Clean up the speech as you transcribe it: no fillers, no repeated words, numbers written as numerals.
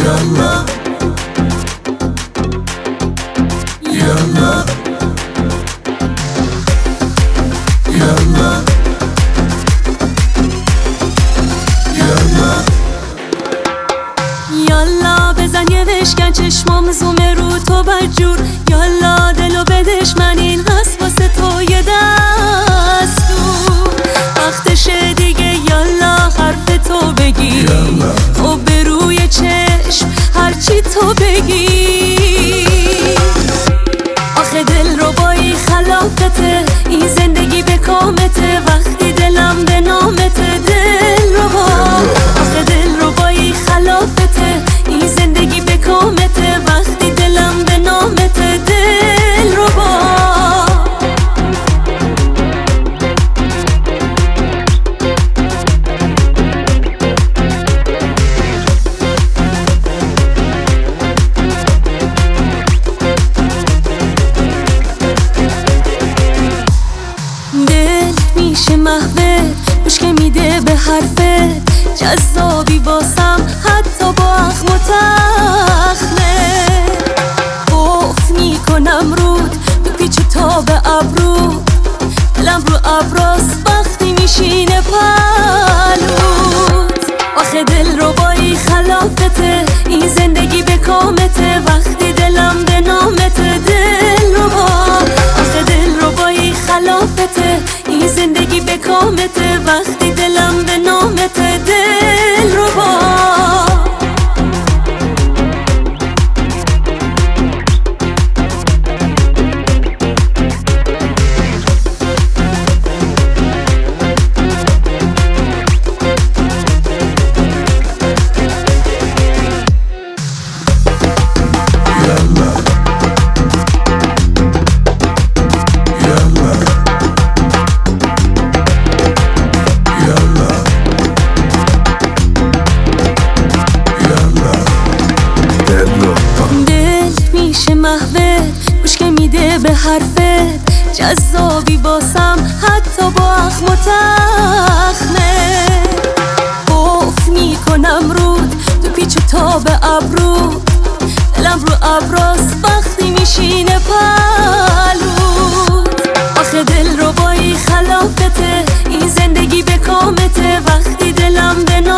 یالا یالا یالا یالا یالا بزن یه بشکن چشمام زومه رو تو بدجور. یالا دلو بدش من این هست واسه تو یه دستور. وقتشه دیگه یالا حرف تو بگی. خب به روی چشم هرچی تو بگی. آخه دل رو بایی خلافته این زندگی به کامته. وقتی دلم به نامته دل رو با. آخه دل رو بایی خلافته این زندگی به کامته. وقتی دلم به نامته دل رو با. دل میشه محوت گوش که میده به حرفت. جذابی باسم حتی با اخم و تخمه. افت میکنم رود تو پیچ تا به ابرو. دلم رو ابراس وقتی میشینه پلوت. آخه دل رو بایی خلافته این زندگی به کامته. وقتی دلم به نامته دل رو با. آخه دل رو بایی خلافته این زندگی به کامته. وقتی دلم به نامته دل رو با. محوت گوش که میده به حرفت. جذابی باسم حتی با اخم و تخمه. افت میکنم رود تو پیچ تا به ابرو. دلم رو ابراس وقتی میشینه پلوت. آخه دل رو بایی خلافته این زندگی به کامته. وقتی دلم به